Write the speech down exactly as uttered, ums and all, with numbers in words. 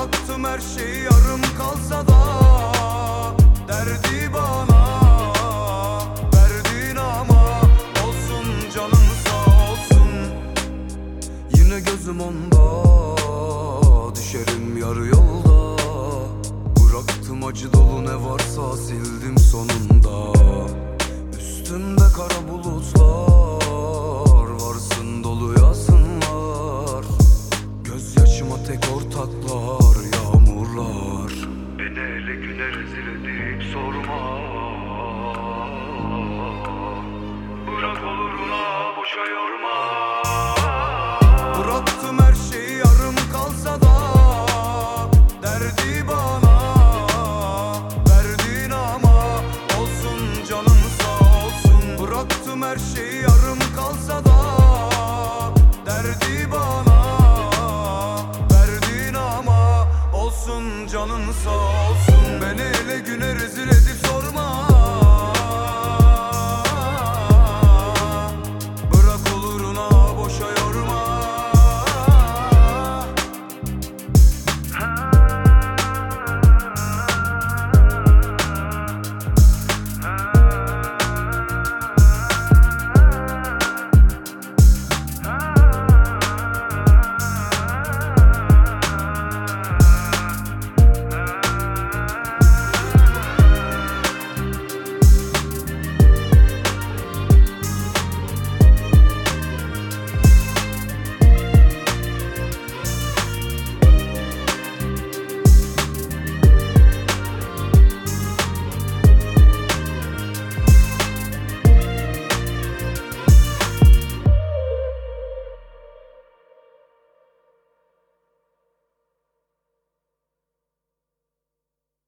Bıraktım her şey yarım kalsa da derdi bana verdin ama olsun canım sağ olsun. Yine gözüm onda, düşerim yarı yolda. Bıraktım acı dolu ne varsa sildim sonunda. Üstümde kara bulutlar, varsın dolu yazınlar. Gözyaşıma tek ortaklar yağmurlar. Beni ele güne rezil edip sorma. Bırak oluruna boşa yorma.